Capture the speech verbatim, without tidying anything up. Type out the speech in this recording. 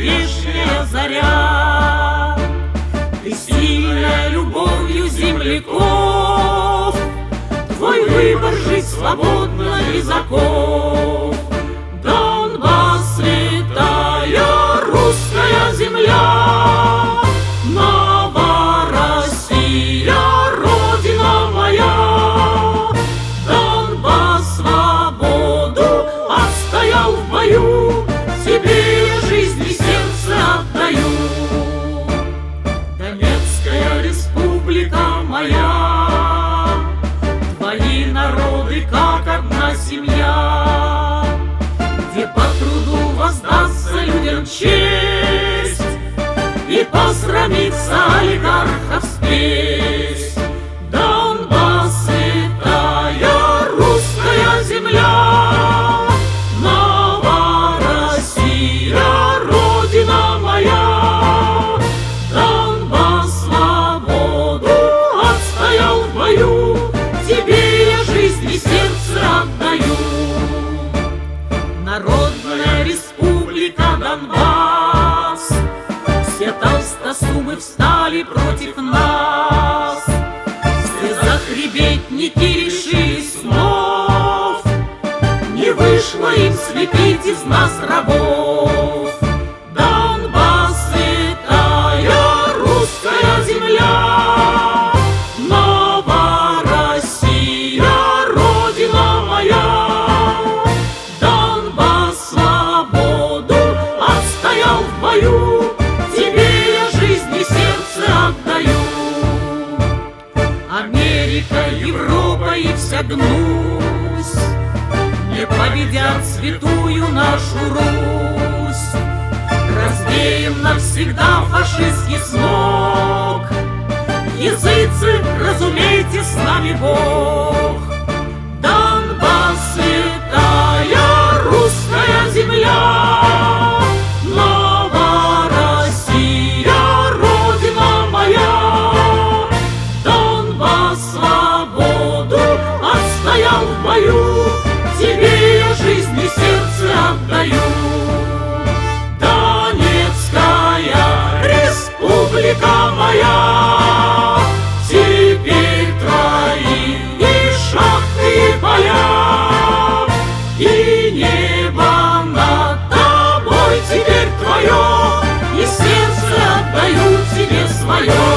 вешняя заря. Ты сильная любовью земляков, твой выбор жить свободно без оков. Донбасс, святая русская земля, Новороссия, родина моя. Донбасс свободу отстоял в бою, тебе я жизнь и сердце отдаю. Донецкая республика моя, твои народы как одна семья, где по труду воздастся людям честь и посрамится олигархов спесь. Донбасс, святая русская земля, Новороссия, родина моя. Донбасс свободу отстоял в бою, тебе я жизнь и сердце отдаю. Народная республика Донбасс, все толстосумы встали против нас. В слезах ребятники решили снов, не вышло им слепить из нас рабов. Донбасс, святая русская земля, Новороссия, родина моя. Донбасс свободу отстоял в бою, тебе я жизнь и сердце отдаю. Америка, Европа и вся гнусь не победят святую нашу Русь. Развеем навсегда фашистский смог, языцы, разумейте, с нами Бог. Донбасс, святая русская земля, Новороссия, родина моя. Донбасс свободу отстоял в бою, тебе я жизнь и сердце отдаю. Донецкая республика моя, теперь твои и шахты, и поля, и небо над тобой теперь твое, и сердце отдаю тебе свое.